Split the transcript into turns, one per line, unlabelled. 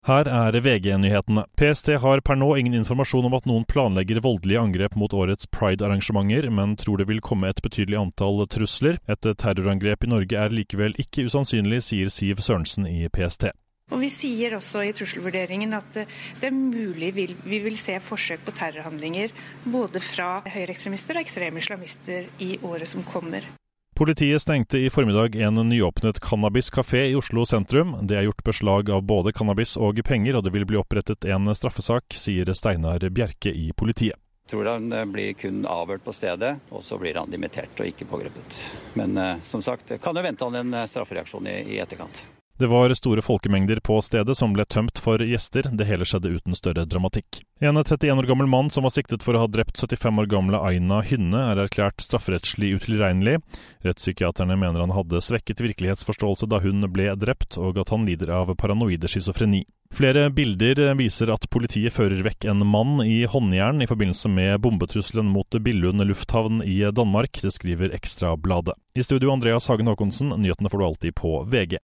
Her VG-nyhetene. PST har per nå ingen informasjon om at noen planlegger voldelige angrep mot årets Pride-arrangementer, men tror det vil komme et betydelig antall trusler. Et terrorangrep i Norge likevel ikke usannsynlig, sier Siv Sørensen i PST.
Og vi sier også i trusselvurderingen at det mulig vi vil se forsøk på terrorhandlinger både fra høyreekstremister og ekstreme islamister i året som kommer.
Politiet stengte i formiddag en nyåpnet cannabis-kafé i Oslo sentrum. Det gjort beslag av både cannabis og penger, og det vil bli opprettet en straffesak, sier Steinar Bjerke i politiet.
Jeg tror han blir kun avhørt på stedet, og så blir han dimittert og ikke pågrepet. Men som sagt, kan jo vente han en straffereaksjon i etterkant.
Det var store folkemengder på stedet som ble tømt for gjester. Det hele skjedde uten større dramatikk. En 31 år gammel mann som var siktet for å ha drept 75 år gamle Aina Hynne erklært strafferettslig utilregnelig. Rettspsykiaterne mener han hadde svekket virkelighetsforståelse da hun ble drept, og at han lider av paranoide schizofreni. Flere bilder viser at politiet fører vekk en mann i håndjern i forbindelse med bombetrusselen mot Billund lufthavn i Danmark. Det skriver Ekstrabladet. I studio Andreas Hagen Håkonsen, nyhetene får du alltid på VG.